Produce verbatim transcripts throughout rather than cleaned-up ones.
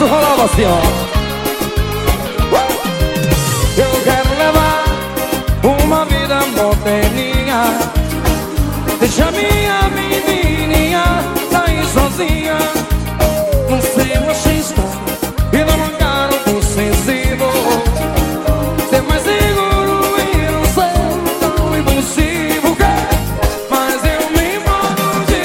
começo rolava assim, ó. Eu quero levar uma vida moderninha, deixa minha menininha sair sozinha. Não ser machista e não mancar o sensível, ser mais seguro e não ser tão impulsivo. Mas eu me modo de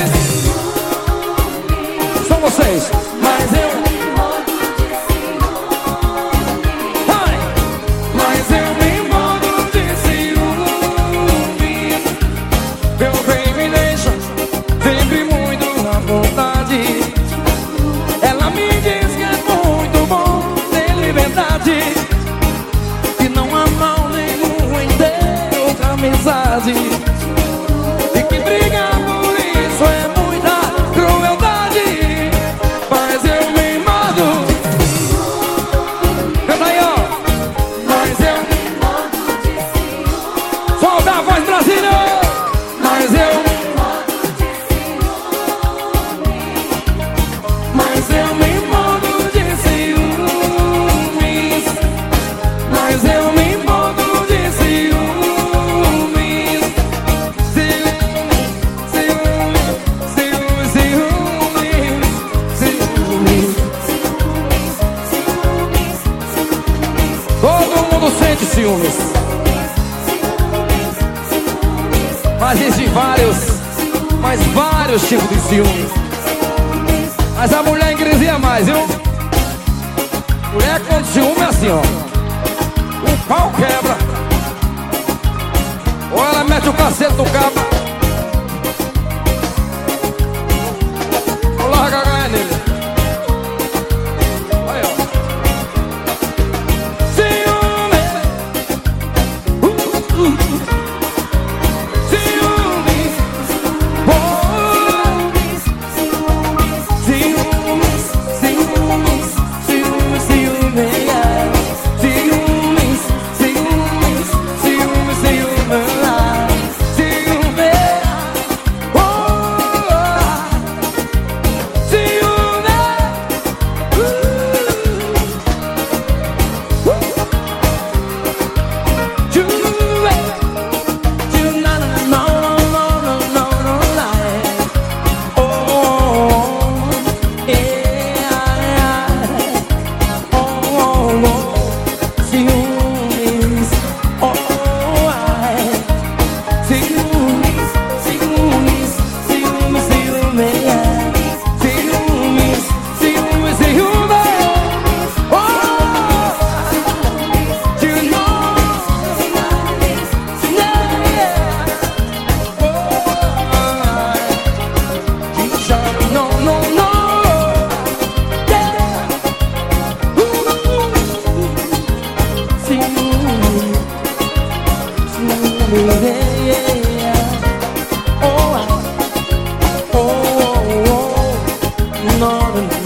ciúme. São vocês. Mas eu me modo de ciúme. Ai. Mas eu me modo de ciúme. Meu bem me deixa sempre muito à vontade. Ela me diz que é muito bom ter liberdade, que não há mal nenhum em ter outra amizade, e que brigar por isso é muita crueldade. Mas eu me modo. Canta aí, ó. Mas eu me modo de ciúme. Solta a voz, Brasília. Mas eu me modo de ciúme. Mas eu me modo de ciúmes. Mas eu me modo de ciúmes. Ciúmes, ciúmes, ciúmes, ciúmes. Todo mundo sente ciúmes, mas existem vários, mas vários tipos de ciúmes. Mas a mulher ingresia mais, viu? Mulher com ciúme é assim, ó. O pau quebra, ou ela mete o cacete no cabo, ou larga a ganha nele. Aí, ó. Ciúme. Uh, uh, uh. Ciúmes. Oh. Ciúmes, ciúmes, ciúmes, ciúmes, ciúmes, yeah. Ciúmes, ciúmes, ciúmes, ciúmes, ah. Ciúmes. Oh. Ciúmes. Uh. Uh. Ciúmes. Ciúmes, na, na, na, na, na, na, na, na. Oh, yeah, oh, oh, ciúmes, oh, ai. Ciúmes, ciúmes, ciúmes, ciúmes, yeah. Ciúmes, ciúmes, ciúmes, oh, you know, yeah, oh, no, no, no, yeah. Ciúmes, ciúmes, yeah. Oh, oh, oh, oh, no, no.